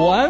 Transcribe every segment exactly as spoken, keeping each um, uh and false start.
文。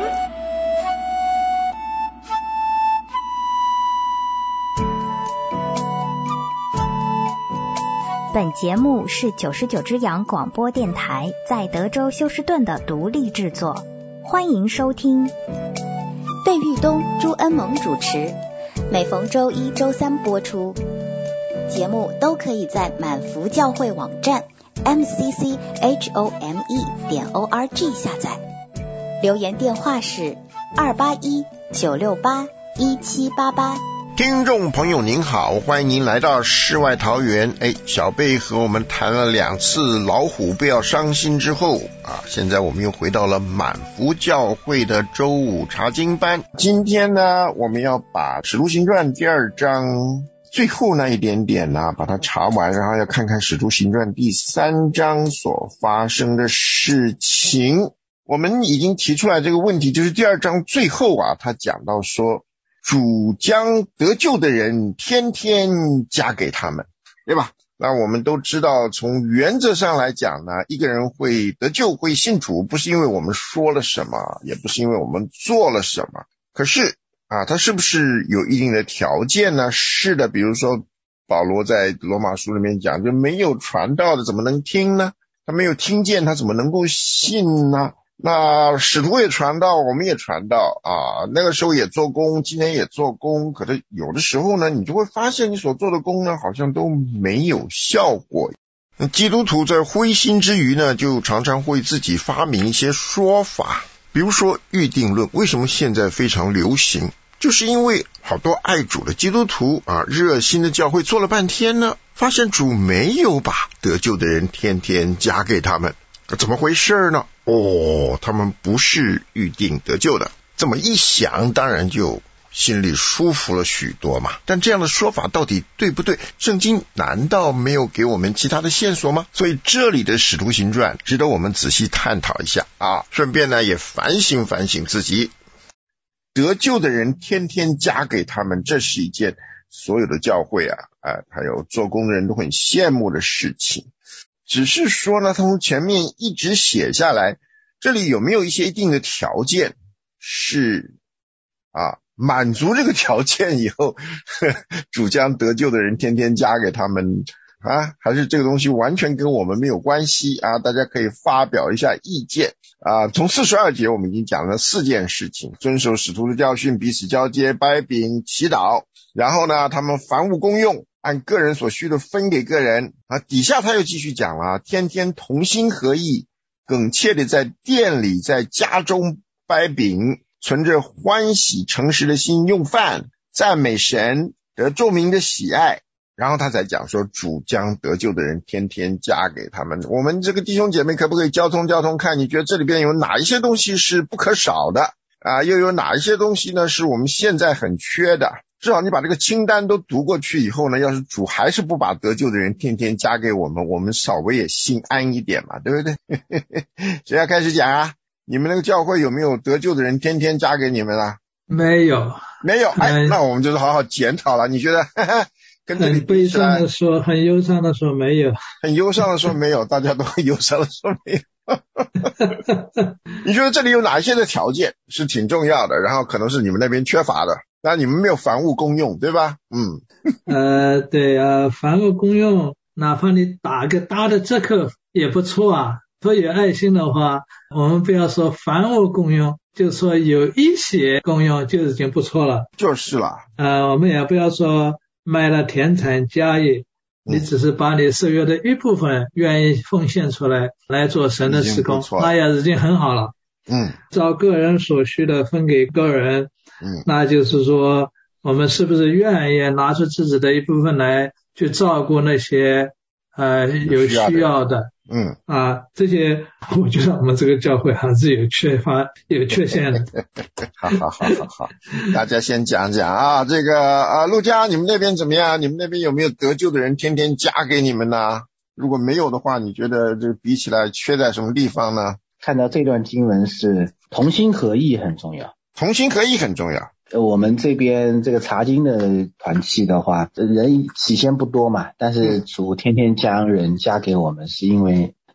本节目是九十九只羊广播电台在德州休斯顿的独立制作，欢迎收听。 费玉东、朱恩萌主持，每逢周一、周三播出。节目都可以在满福教会网站 m c c h o m e 点 o r g 下载。留言电话是二八一九六八一七八八。 听众朋友您好，欢迎您来到世外桃源。哎，小贝和我们谈了两次老虎不要伤心之后啊，现在我们又回到了满福教会的周五查经班。今天呢，我们要把使徒行传第二章最后那一点点呢、啊、把它查完，然后要看看使徒行传第三章所发生的事情。我们已经提出来这个问题，就是第二章最后啊，他讲到说主将得救的人天天加给他们，对吧？那我们都知道，从原则上来讲呢，一个人会得救会信主，不是因为我们说了什么，也不是因为我们做了什么，可是啊，他是不是有一定的条件呢？是的，比如说保罗在罗马书里面讲，就没有传道的怎么能听呢？他没有听见，他怎么能够信呢？那使徒也传道，我们也传道啊，那个时候也做工，今天也做工，可是有的时候呢，你就会发现你所做的工呢，好像都没有效果。那基督徒在灰心之余呢，就常常会自己发明一些说法，比如说预定论，为什么现在非常流行？就是因为好多爱主的基督徒啊，热心的教会做了半天呢，发现主没有把得救的人天天加给他们，怎么回事呢？哦，他们不是预定得救的。这么一想，当然就心里舒服了许多嘛。但这样的说法到底对不对？圣经难道没有给我们其他的线索吗？所以这里的使徒行传值得我们仔细探讨一下啊，顺便呢也反省反省自己。得救的人天天加给他们，这是一件所有的教会啊，啊还有做工的人都很羡慕的事情。只是说呢，他从前面一直写下来，这里有没有一些一定的条件是啊满足这个条件以后，呵主将得救的人天天加给他们啊，还是这个东西完全跟我们没有关系啊？大家可以发表一下意见啊。从四十二节我们已经讲了四件事情：遵守使徒的教训，彼此交接，掰饼，祈祷，然后呢，他们凡物公用，按个人所需的分给个人啊。底下他又继续讲了，天天同心合意，恳切的在店里在家中掰饼，存着欢喜诚实的心用饭，赞美神，得众民的喜爱。然后他才讲说，主将得救的人天天加给他们。我们这个弟兄姐妹可不可以交通交通看，你觉得这里边有哪一些东西是不可少的啊？又有哪一些东西呢是我们现在很缺的？至少你把这个清单都读过去以后呢，要是主还是不把得救的人天天加给我们，我们稍微也心安一点嘛，对不对？谁要开始讲啊？你们那个教会有没有得救的人天天加给你们啊？ 没有， 没有。哎，那我们就是好好检讨了。你觉得跟这里很悲伤的说，很忧伤的说没有， 很忧伤的说没有，大家都很忧伤的说没有。你觉得这里有哪一些的条件是挺重要的，然后可能是你们那边缺乏的？那你们没有凡物公用，对吧？嗯， 呃，对啊，凡物公用，哪怕你打个大的折扣也不错啊。多有爱心的话，我们不要说凡物公用，就说有一些公用就已经不错了。 就是了。 呃，我们也不要说卖了田产家业，你只是把你收入的一部分愿意奉献出来来做神的事工，那也已经很好了。 嗯， 照个人所需的分给个人。嗯，那就是说我们是不是愿意拿出自己的一部分来去照顾那些呃有需要的？嗯啊，这些我觉得我们这个教会还是有缺乏有缺陷的。 好好好好好，大家先讲讲啊，这个啊陆家你们那边怎么样？你们那边有没有得救的人天天加给你们呢？如果没有的话，你觉得这比起来缺在什么地方呢？ 看到这段经文是同心合意很重要。 同心合意很重要。 我们这边这个查经的团契的话，人起先不多嘛，但是主天天将人加给我们，是因为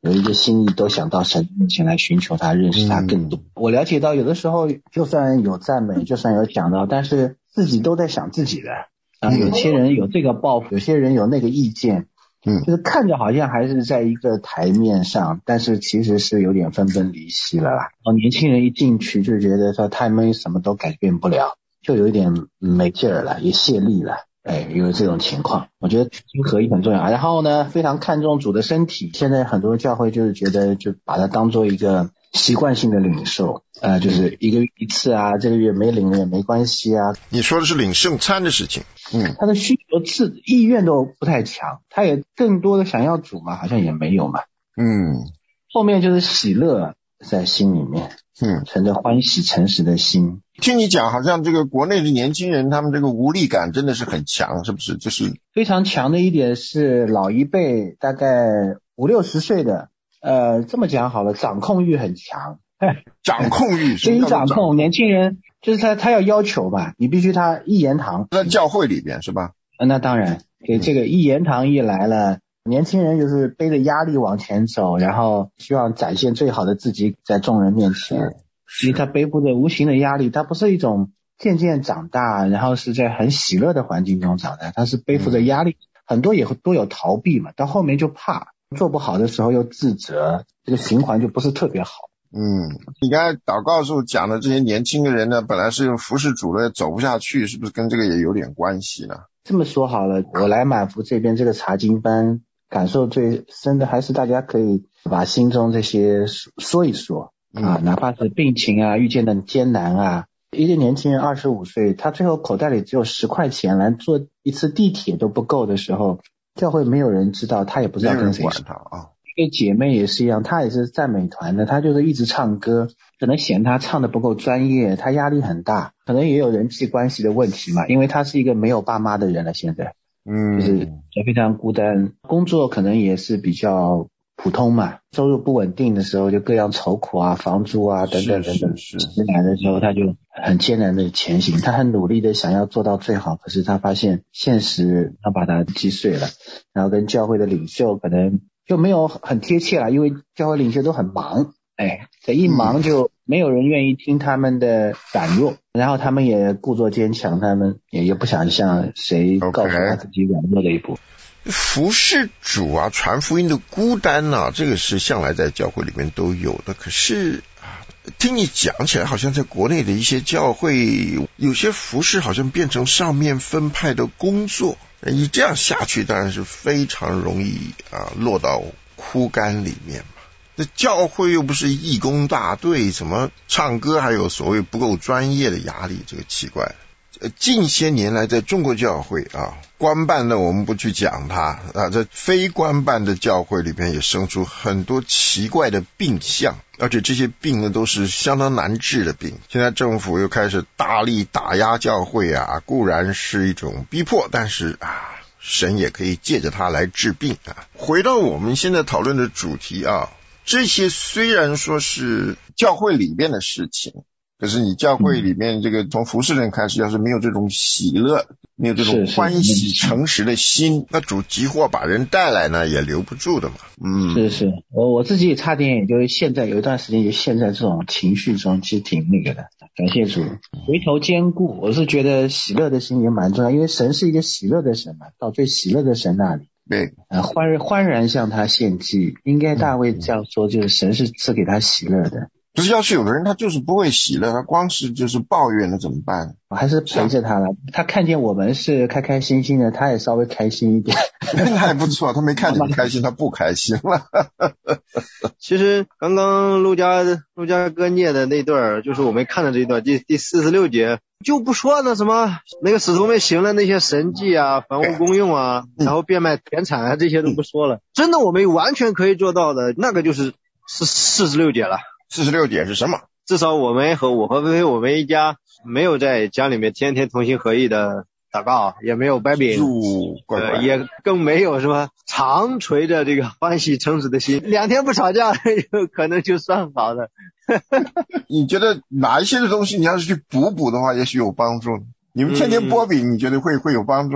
有一个心意都想到神面前来寻求他，认识他更多。嗯、我了解到有的时候就算有赞美，就算有讲到，但是自己都在想自己的啊。有些人有这个抱负，有些人有那个意见，嗯，就是看着好像还是在一个台面上，但是其实是有点分崩离析了啦。哦，年轻人一进去就觉得说他们什么都改变不了，就有一点没劲儿了，也泄力了。哎，有这种情况，我觉得心合一很重要。然后呢，非常看重主的身体。现在很多教会就是觉得，就把它当做一个习惯性的领受，呃，就是一个月一次啊，这个月没领了也没关系啊。 你说的是领圣餐的事情， 嗯，他的需求自意愿都不太强，他也更多的想要主嘛，好像也没有嘛， 嗯， 后面就是喜乐在心里面，嗯，存着欢喜诚实的心。 听你讲，好像这个国内的年轻人，他们这个无力感真的是很强，是不是？就是非常强的一点是，老一辈大概五六十岁的，呃，这么讲好了，掌控欲很强。 掌控欲， 所以掌控年轻人，就是他他要要求嘛，你必须他一言堂， 在教会里边是吧？ 那当然，给这个一言堂一来了，年轻人就是背着压力往前走，然后希望展现最好的自己在众人面前。其实他背负着无形的压力，他不是一种渐渐长大，然后是在很喜乐的环境中长大，他是背负着压力，嗯、很多也都有逃避嘛，到后面就怕做不好的时候又自责，这个循环就不是特别好。 嗯，你刚才祷告时候讲的这些年轻的人呢，本来是用服侍主的走不下去，是不是跟这个也有点关系呢？ 这么说好了，我来满福这边这个查经班，感受最深的还是大家可以把心中这些说一说。啊，哪怕是病情啊，遇见的艰难啊，一个年轻人二十五岁，他最后口袋里只有十块钱，来坐一次地铁都不够的时候，教会没有人知道，他也不知道跟谁说。 啊， 一个姐妹也是一样，她也是赞美团的，她就是一直唱歌，可能嫌她唱的不够专业，她压力很大，可能也有人际关系的问题嘛，因为她是一个没有爸妈的人了，现在，嗯，就是非常孤单，工作可能也是比较普通嘛，收入不稳定的时候就各样愁苦啊，房租啊等等等等， 是来的时候他就很艰难的前行，他很努力的想要做到最好，可是他发现现实他把他击碎了，然后跟教会的领袖可能就没有很贴切了，因为教会领袖都很忙，哎，这一忙就没有人愿意听他们的软弱，然后他们也故作坚强，他们也也不想向谁告诉他自己软弱的一步。 服侍主啊，传福音的孤单啊，这个是向来在教会里面都有的。可是听你讲起来，好像在国内的一些教会，有些服侍好像变成上面分派的工作。你这样下去，当然是非常容易啊落到枯干里面嘛。这教会又不是义工大队，怎么唱歌还有所谓不够专业的压力？这个奇怪。近些年来在中国教会啊，官办的我们不去讲它啊，在非官办的教会里边也生出很多奇怪的病象，而且这些病呢都是相当难治的病。现在政府又开始大力打压教会啊，固然是一种逼迫，但是啊，神也可以借着它来治病啊。回到我们现在讨论的主题啊，这些虽然说是教会里面的事情，可是你教会里面这个从服侍人开始，要是没有这种喜乐，没有这种欢喜诚实的心，那主急或把人带来呢，也留不住的嘛。嗯， 是是，我我自己也差点，也就是现在有一段时间，就陷在这种情绪中，其实挺那个的。感谢主，回头兼顾，我是觉得喜乐的心也蛮重要，因为神是一个喜乐的神嘛，到最喜乐的神那里， 对， 呃，欢欢然向他献祭，应该大卫这样说，就是神是赐给他喜乐的。 可是要是有的人他就是不会喜乐，他光是就是抱怨了怎么办？ 我还是陪着他了，他看见我们是开开心心的，他也稍微开心一点。 那还不错，他没看见你开心，他不开心了。 其实刚刚陆家陆家哥念的那段，就是我们看的这一段，第第四十六节，就不说那什么那个使徒们行了那些神迹啊，房屋公用啊，然后变卖田产啊，这些都不说了。真的我们完全可以做到的，那个就是是四十六节了。 四十六节是什么？ 至少我们和我和薇薇我们一家没有在家里面天天同心合意的祷告，也没有掰饼， 乖乖呃，也更没有什么常垂着这个欢喜诚实的心，两天不吵架有可能就算好的。 你觉得哪一些的东西你要是去补补的话，也许有帮助？你们天天剥饼，你觉得会会有帮助吗？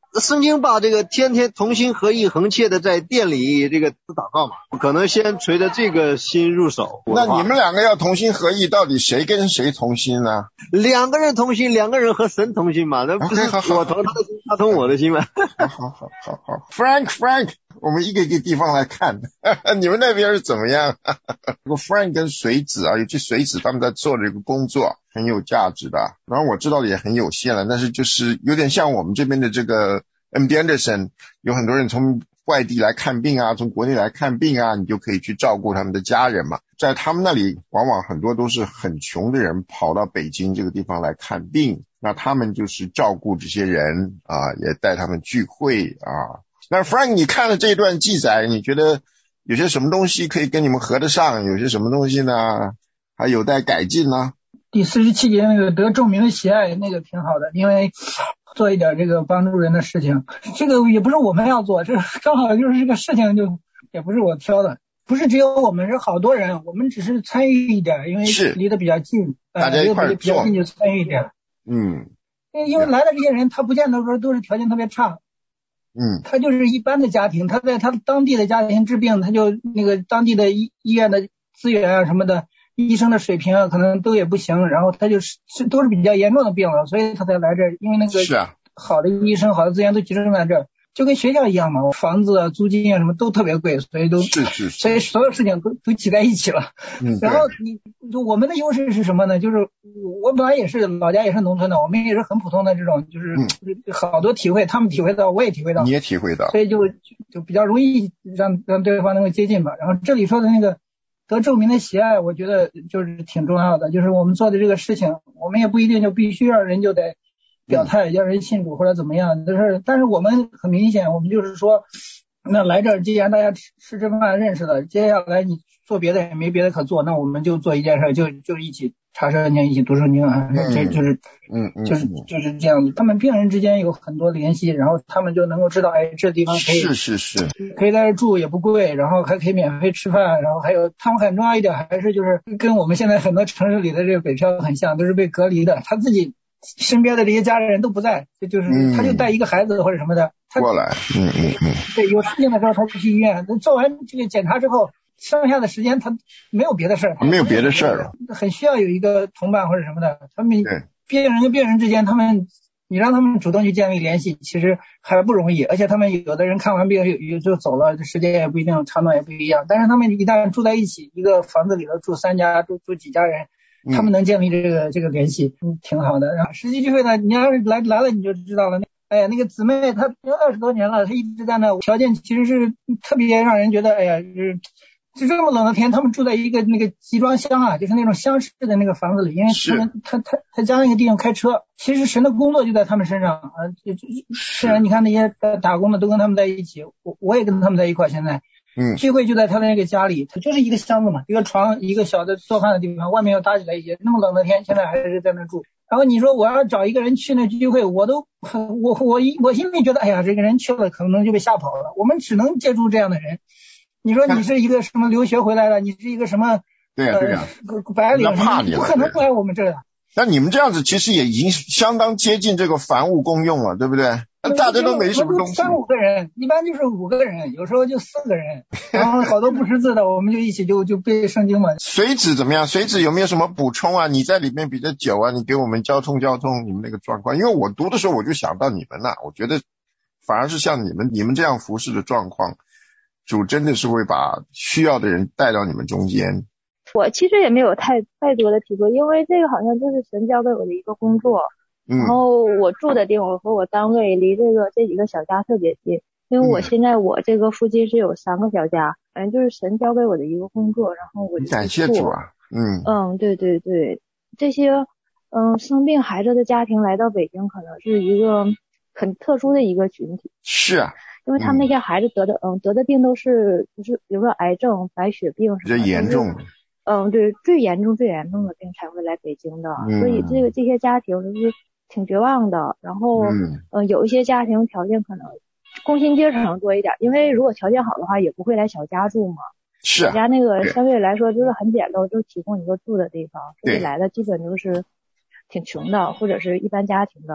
圣经把这个天天同心合意恒切的在店里这个祷告嘛，可能先垂着这个心入手。 那你们两个要同心合意，到底谁跟谁同心呢？ 两个人同心，两个人和神同心嘛，那不是我同他的心，他同我的心嘛。 好好好好好 ，Frank Frank， 我们一个一个地方来看，你们那边是怎么样？这个 Frank 跟水子啊，尤其水子他们在做这个工作很有价值的，然后我知道的也很有限了，但是就是有点像我们这边的这个 M D Anderson， 有很多人从外地来看病啊，从国内来看病啊，你就可以去照顾他们的家人嘛。在他们那里往往很多都是很穷的人跑到北京这个地方来看病，那他们就是照顾这些人啊，也带他们聚会啊。那 Frank 你看了这段记载，你觉得有些什么东西可以跟你们合得上，有些什么东西呢还有待改进呢？ 第四十七节那个得众民的喜爱，那个挺好的，因为做一点这个帮助人的事情，这个也不是我们要做，这刚好就是这个事情就也不是我挑的，不是只有我们，是好多人，我们只是参与一点，因为离得比较近， 大家一块儿做， 比较近就参与一点。 嗯， 因为来的这些人他不见得说都是条件特别差， 嗯， 他就是一般的家庭，他在他当地的家庭治病，他就那个当地的医医院的资源啊什么的，医生的水平啊可能都也不行，然后他就是都是比较严重的病了，所以他才来这儿，因为那个好的医生好的资源都集中在这儿，就跟学校一样嘛，房子啊租金啊什么都特别贵，所以都是是是， 所以所有事情都都挤在一起了。 嗯， 然后你就我们的优势是什么呢？就是我本来也是老家也是农村的，我们也是很普通的这种，就是好多体会，他们体会到，我也体会到， 你也体会到， 所以就就比较容易让让对方能够接近吧。然后这里说的那个得众民的喜爱，我觉得就是挺重要的，就是我们做的这个事情，我们也不一定就必须让人就得表态，要人信主或者怎么样，就是但是我们很明显，我们就是说，那来这儿既然大家吃吃这饭认识了，接下来你做别的也没别的可做，那我们就做一件事，就就一起查圣经，一起读圣经啊，这就是嗯嗯就是就是这样子。他们病人之间有很多联系，然后他们就能够知道，哎，这地方可以是是是可以在这住也不贵，然后还可以免费吃饭，然后还有他们很重要一点还是就是跟我们现在很多城市里的这个北漂很像，都是被隔离的，他自己身边的这些家人都不在，就就是他就带一个孩子或者什么的，他过来，嗯嗯嗯， 对，有事情的时候他就去医院，做完这个检查之后，剩下的时间他没有别的事儿， 没有别的事儿了， 很需要有一个同伴或者什么的，他们病人跟病人之间，他们你让他们主动去建立联系，其实还不容易，而且他们有的人看完病有就走了，时间也不一定，长短也不一样，但是他们一旦住在一起，一个房子里头住三家，住住几家人。他们能建立这个这个联系，嗯，挺好的。然后实际聚会呢，你要是来来了你就知道了。哎呀，那个姊妹她二十多年了，她一直在那，条件其实是特别让人觉得，哎呀，是就这么冷的天，他们住在一个那个集装箱啊，就是那种厢式的那个房子里，因为他们他他他家那个地方开车，其实神的工作就在他们身上啊。虽然你看那些打工的都跟他们在一起，我我也跟他们在一块，现在。 嗯， 聚会就在他的那个家里，他就是一个箱子嘛，一个床，一个小的做饭的地方，外面要搭起来一些。那么冷的天，现在还是在那住。然后你说我要找一个人去那聚会，我都我我我心里觉得，哎呀，这个人去了可能就被吓跑了。我们只能接触这样的人。你说你是一个什么留学回来的，你是一个什么对呀对呀白领， 怕你不可能来我们这儿的。 那你们这样子其实也已经相当接近这个凡物公用了，对不对？大家都没什么东西， 三五个人，一般就是五个人，有时候就四个人，然后好多不识字的，我们就一起就就背圣经嘛。 水子怎么样？水子有没有什么补充啊？你在里面比较久啊，你给我们交通交通你们那个状况。因为我读的时候我就想到你们了，我觉得反而是像你们你们这样服侍的状况，主真的是会把需要的人带到你们中间。 我其实也没有太太多的体会，因为这个好像就是神交给我的一个工作。 嗯， 然后我住的地方和我单位离这个这几个小家特别近，因为我现在我这个附近是有三个小家，反正就是神交给我的一个工作，然后我就感谢主啊。嗯嗯，对对对，这些嗯生病孩子的家庭来到北京，可能是一个很特殊的一个群体。 是啊， 因为他们那些孩子得的嗯, 嗯得的病都是就是比如说癌症、白血病什么的， 比较严重的。 嗯，对，最严重最严重的病才会来北京的， 嗯、 所以这个这些家庭就是挺绝望的。然后嗯、呃，有一些家庭条件可能工薪阶层多一点，因为如果条件好的话也不会来小家住嘛。 是啊， 小家那个相对来说就是很简陋，就提供一个住的地方，所以来的基本就是挺穷的或者是一般家庭的。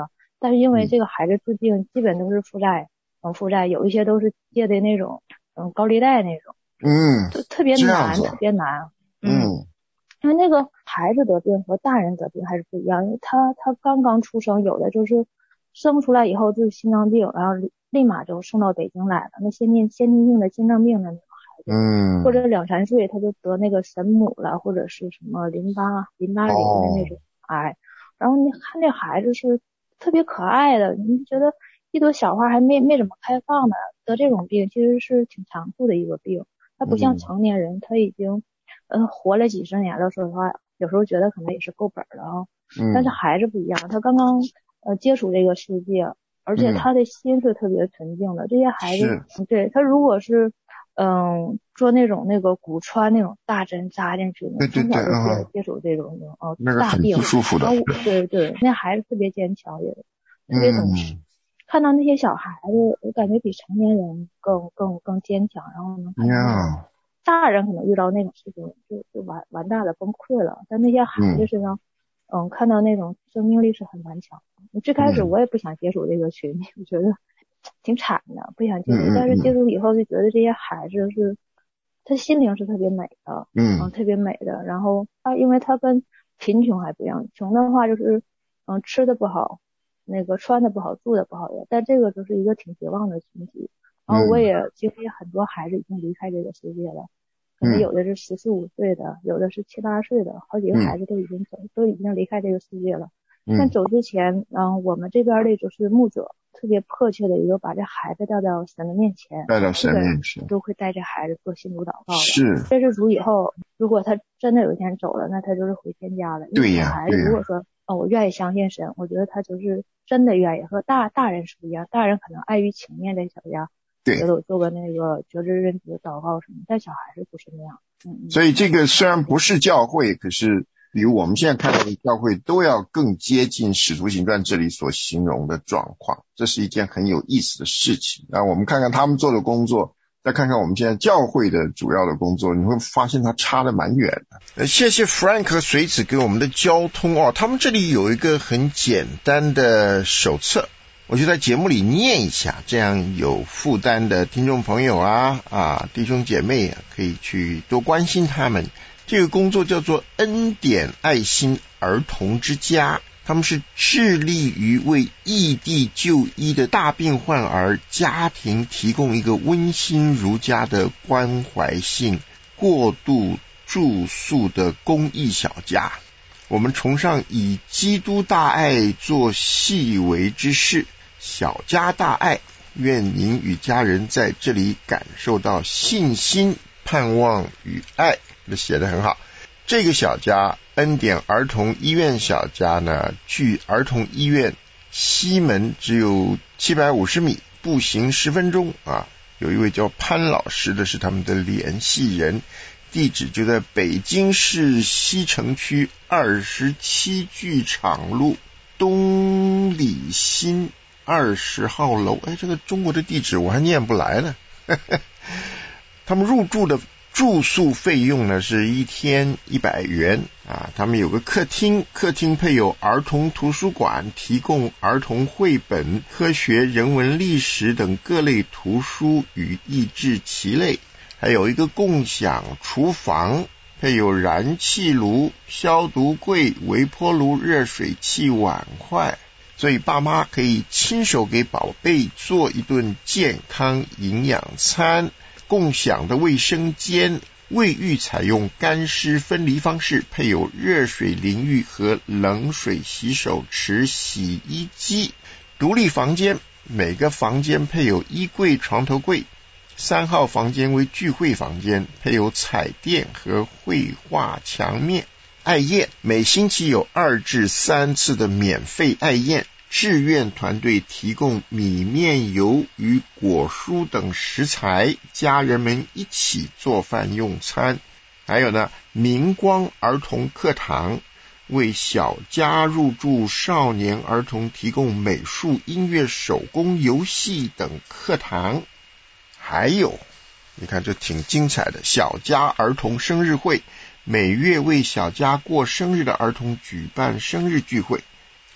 但是因为这个孩子治病基本都是负债，嗯，负债有一些都是借的那种，嗯，高利贷那种， 嗯， 就特别难，特别难， 嗯， 因为那个孩子得病和大人得病还是不一样，因为他他刚刚出生，有的就是生出来以后就是心脏病，然后立马就送到北京来了，那先天先天性的心脏病的那个孩子， 嗯， 或者两三岁他就得那个神母了，或者是什么淋巴淋巴瘤的那种癌，哦，然后你看这孩子是特别可爱的，你觉得一朵小花还没没怎么开放呢，得这种病其实是挺残酷的一个病，他不像成年人，他已经嗯活了几十年了，说实话有时候觉得可能也是够本了啊，嗯，但是孩子不一样，他刚刚呃接触这个世界，而且他的心是特别纯净的，嗯，这些孩子对他如果是嗯做那种那个骨穿那种大针扎进去， 对对对， 从小就接接触这种哦， 那个很不舒服的， 对对，那孩子特别坚强，也特别懂事，嗯，看到那些小孩子，我感觉比成年人更更更坚强，然后呢， 嗯， 大人可能遇到那种事情就就完完蛋了，崩溃了，但那些孩子身上，嗯，嗯看到那种生命力是很顽强的。最开始我也不想接触这个群，嗯，我觉得挺惨的，不想接触，嗯，但是接触以后就觉得这些孩子是，他心灵是特别美的，嗯，嗯特别美的。然后他因为他跟贫穷还不一样，穷的话就是嗯吃的不好，那个穿的不好，住的不好的，但这个就是一个挺绝望的群体。然后我也经历很多孩子已经离开这个世界了，可能有的是十四五岁的，有的是七八岁的，好几个孩子都已经走，都已经离开这个世界了。但走之前，嗯，我们这边的就是牧者特别迫切的一个把这孩子带到神的面前， 带到神面前， 都会带着孩子做信主祷告的。 是， 这是主以后，如果他真的有一天走了，那他就是回天家了。 对呀， 孩子如果说哦，我愿意相信神，我觉得他就是真的愿意，和大大人是不一样。大人可能碍于情面在小家， 对， 觉得我做个那个觉知认知祷告什么，但小孩子不是那样。嗯， 所以这个虽然不是教会，可是比如我们现在看到的教会都要更接近使徒行传这里所形容的状况，这是一件很有意思的事情。那我们看看他们做的工作，再看看我们现在教会的主要的工作，你会发现它差得蛮远的。呃，谢谢 Frank 和随子给我们的交通哦，他们这里有一个很简单的手册，我就在节目里念一下，这样有负担的听众朋友啊啊弟兄姐妹啊，可以去多关心他们。这个工作叫做恩典爱心儿童之家，他们是致力于为异地就医的大病患儿家庭提供一个温馨如家的关怀性过渡住宿的公益小家。我们崇尚以基督大爱做细微之事，小家大爱，愿您与家人在这里感受到信心、盼望与爱。这写得很好。这个小家恩典儿童医院小家呢，距儿童医院西门只有七百五十米，步行十分钟啊。有一位叫潘老师的是他们的联系人，地址就在北京市西城区二十七剧场路东里新二十号楼。哎，这个中国的地址我还念不来呢。他们入住的住宿费用呢是一天一百元啊，他们有个客厅，客厅配有儿童图书馆，提供儿童绘本、科学、人文、历史等各类图书与益智棋类，还有一个共享厨房，配有燃气炉、消毒柜、微波炉、热水器、碗筷，所以爸妈可以亲手给宝贝做一顿健康营养餐。共享的卫生间，卫浴采用干湿分离方式，配有热水淋浴和冷水洗手池、洗衣机。独立房间，每个房间配有衣柜、床头柜。三号房间为聚会房间，配有彩电和绘画墙面。爱宴，每星期有二至三次的免费爱宴。志愿团队提供米面油与果蔬等食材，家人们一起做饭用餐。还有呢，明光儿童课堂为小家入住少年儿童提供美术、音乐、手工、游戏等课堂。还有，你看这挺精彩的，小家儿童生日会，每月为小家过生日的儿童举办生日聚会。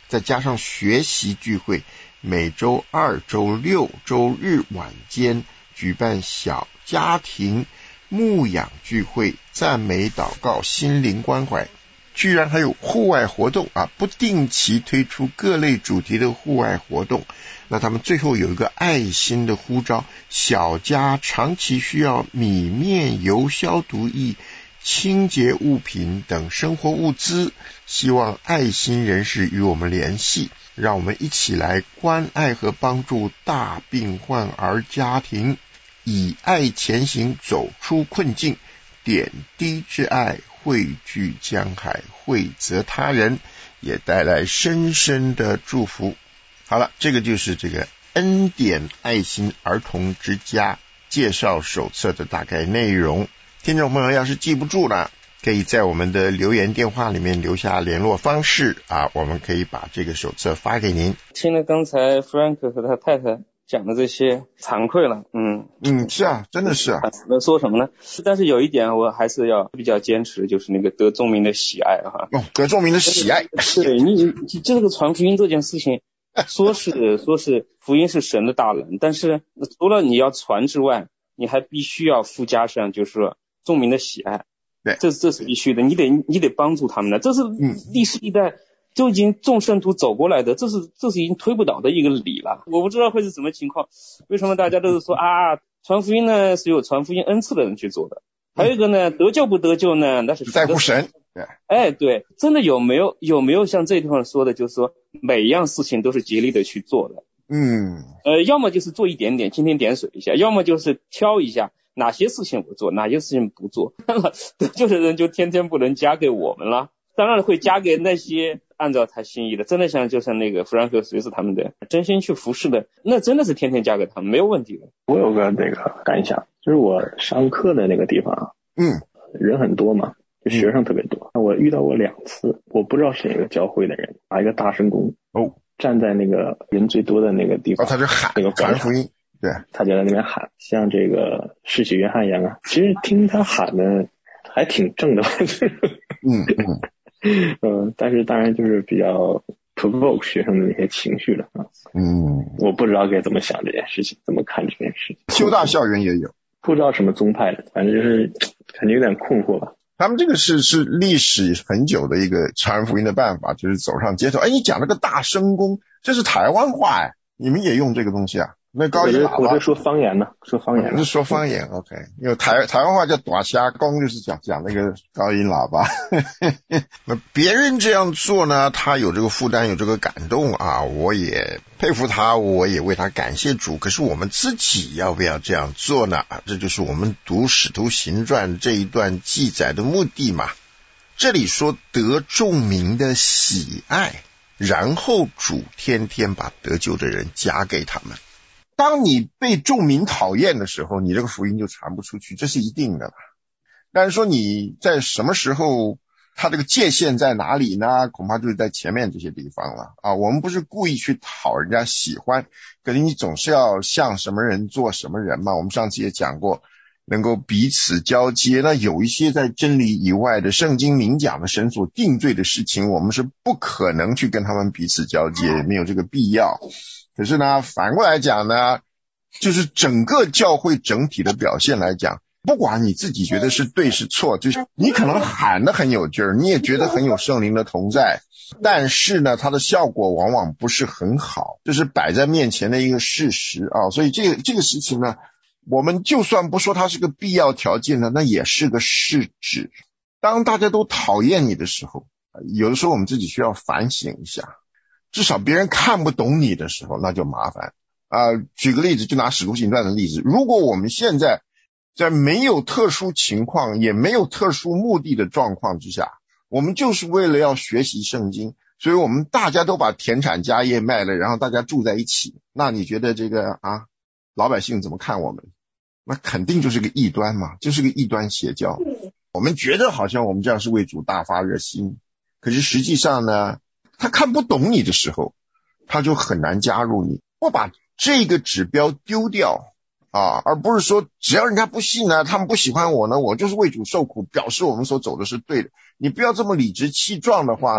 再加上学习聚会，每周二、周六、周日晚间举办小家庭牧养聚会、赞美祷告、心灵关怀，居然还有户外活动啊！不定期推出各类主题的户外活动。那他们最后有一个爱心的呼召，小家长期需要米面油消毒液、清洁物品等生活物资，希望爱心人士与我们联系，让我们一起来关爱和帮助大病患儿家庭，以爱前行，走出困境，点滴之爱汇聚江海，惠泽他人，也带来深深的祝福。好了，这个就是这个恩典爱心儿童之家介绍手册的大概内容。听众朋友要是记不住了，可以在我们的留言电话里面留下联络方式啊，我们可以把这个手册发给您。 听了刚才 Frank 和他太太讲的这些，惭愧了，嗯嗯，是啊，真的是啊。 那说什么呢？但是有一点我还是要比较坚持，就是那个得众民的喜爱哈。 哦，得众民的喜爱。 对你，你这个传福音这件事情，说是说是福音是神的大能，但是除了你要传之外，你还必须要附加上就是说众民的喜爱。 对， 这这是必须的，你得你得帮助他们的，这是历史历代就已经众圣徒走过来的，这是这是已经推不倒的一个理了。我不知道会是什么情况，为什么大家都是说啊，传福音呢是有传福音恩赐的人去做的，还有一个呢，得救不得救呢，那是在乎神。对， 哎，对，真的有没有有没有像这地方说的，就是说每一样事情都是竭力的去做的。 嗯， 呃，要么就是做一点点，蜻蜓点水一下，要么就是挑一下哪些事情我做，哪些事情不做。得救的人就天天不能加给我们了，当然会加给那些按照他心意的，真的像就像那个弗兰克·随斯他们的真心去服侍的，那真的是天天加给他们，没有问题的。 我有个那个感想，就是我上课的那个地方， 嗯， 人很多嘛，就学生特别多。我遇到过两次，我不知道是哪个教会的人拿一个大声公哦， 站在那个人最多的那个地方， 哦，他就喊那个传福音，对， 他就在那边喊，像这个世袭约翰一样啊。其实听他喊的还挺正的， 嗯嗯。 嗯，但是当然就是比较 provoke 学生的那些情绪了啊。 嗯， 我不知道该怎么想这件事情，怎么看这件事情。 修大校园也有， 不知道什么宗派的，反正就是感觉有点困惑吧。 他们这个是是历史很久的一个传福音的办法，就是走上街头。哎，你讲了个大声公，这是台湾话哎，你们也用这个东西啊？那高音喇叭， 我在说方言呢，说方言呢， 是说方言 ，OK。因为台台湾话叫大虾公，就是讲讲那个高音喇叭。那别人这样做呢，他有这个负担，有这个感动啊，我也佩服他，我也为他感谢主。可是我们自己要不要这样做呢？这就是我们读《使徒行传》这一段记载的目的嘛。这里说得众民的喜爱，然后主天天把得救的人加给他们。当你被众民讨厌的时候，你这个福音就传不出去，这是一定的。但是说你在什么时候，它这个界限在哪里呢？恐怕就是在前面这些地方了啊。我们不是故意去讨人家喜欢，可是你总是要像什么人做什么人嘛。我们上次也讲过，能够彼此交接。那有一些在真理以外的圣经明讲的神所定罪的事情，我们是不可能去跟他们彼此交接，没有这个必要。可是呢，反过来讲呢，就是整个教会整体的表现来讲，不管你自己觉得是对是错，就是你可能喊得很有劲儿，你也觉得很有圣灵的同在，但是呢，它的效果往往不是很好，这是摆在面前的一个事实啊。所以这个这个事情呢，我们就算不说它是个必要条件呢，那也是个事指。当大家都讨厌你的时候，有的时候我们自己需要反省一下。至少别人看不懂你的时候，那就麻烦啊、呃。举个例子，就拿使徒行传的例子，如果我们现在在没有特殊情况也没有特殊目的的状况之下，我们就是为了要学习圣经，所以我们大家都把田产家业卖了，然后大家住在一起，那你觉得这个啊老百姓怎么看我们？那肯定就是个异端嘛，就是个异端邪教。我们觉得好像我们这样是为主大发热心，可是实际上呢，他看不懂你的时候，他就很难加入你。我把这个指标丢掉啊，而不是说只要人家不信呢，他们不喜欢我呢，我就是为主受苦，表示我们所走的是对的。你不要这么理直气壮的话呢，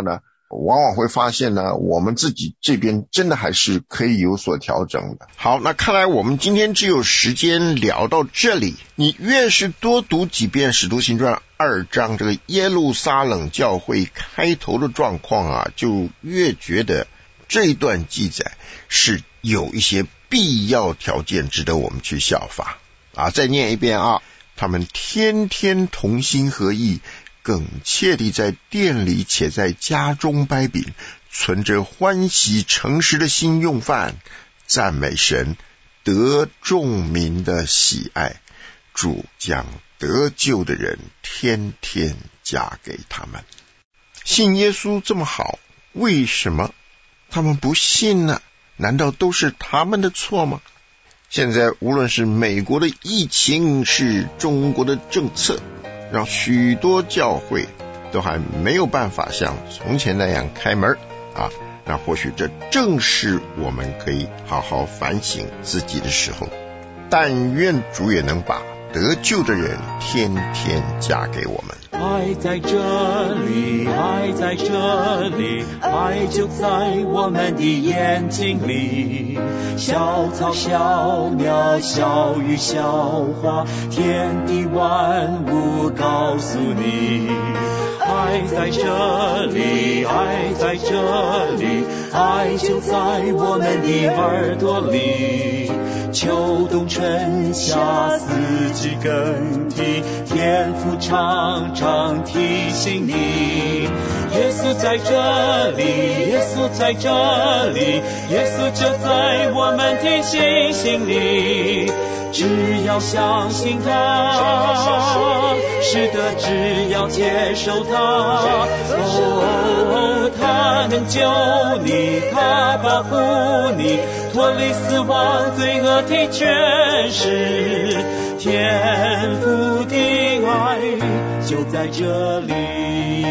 往往会发现呢，我们自己这边真的还是可以有所调整的。好，那看来我们今天只有时间聊到这里。你越是多读几遍《使徒行传》二章这个耶路撒冷教会开头的状况啊，就越觉得这一段记载是有一些必要条件值得我们去效法啊。再念一遍啊，他们天天同心合意，恳切地在店里且在家中掰饼，存着欢喜诚实的心用饭，赞美神，得众民的喜爱。主将得救的人天天加给他们。信耶稣这么好，为什么他们不信呢？难道都是他们的错吗？现在无论是美国的疫情，是中国的政策，让许多教会都还没有办法像从前那样开门啊。那或许这正是我们可以好好反省自己的时候。但愿主也能把得救的人天天加给我们。 爱在这里，爱在这里，爱就在我们的眼睛里。小草小鸟小鱼小花，天地万物告诉你。爱在这里，爱在这里，爱就在我们的耳朵里。秋冬春夏四季更替，天父常常提醒你。耶稣在这里，耶稣在这里，耶稣就在我们的心心里。只要相信他，是的，只要接受他，哦，他能救你，他保护你，脱离死亡罪恶的权势。天父的爱就在这里。